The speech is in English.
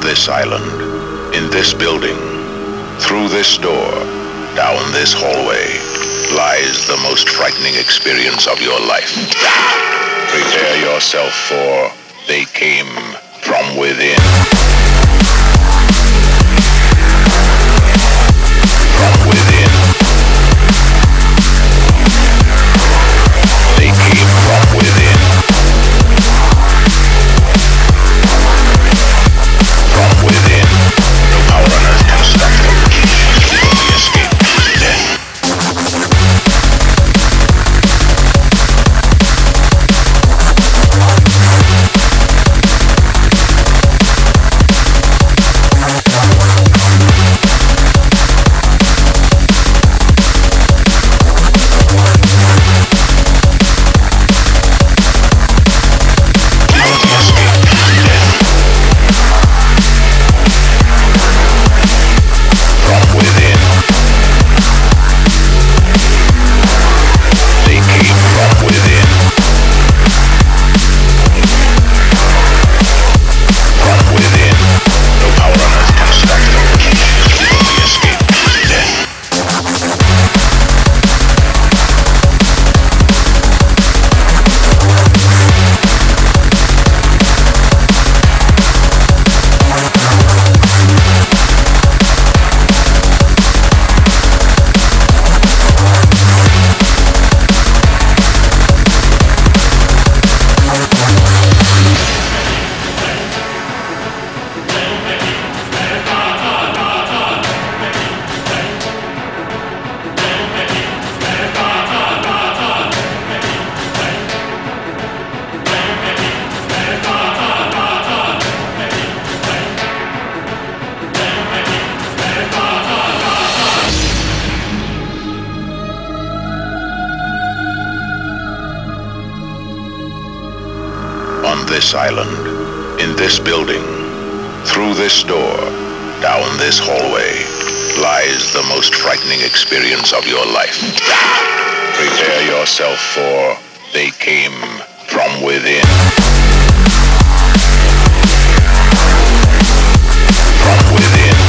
this island, in this building, through this door, down this hallway, lies the most frightening experience of your life. Prepare yourself, for they came from within. From within. They came from within. From within. No power on earth can stop them. The only escape is death. This island, in this building, through this door, down this hallway, lies the most frightening experience of your life. Prepare yourself, for they came from within. From within.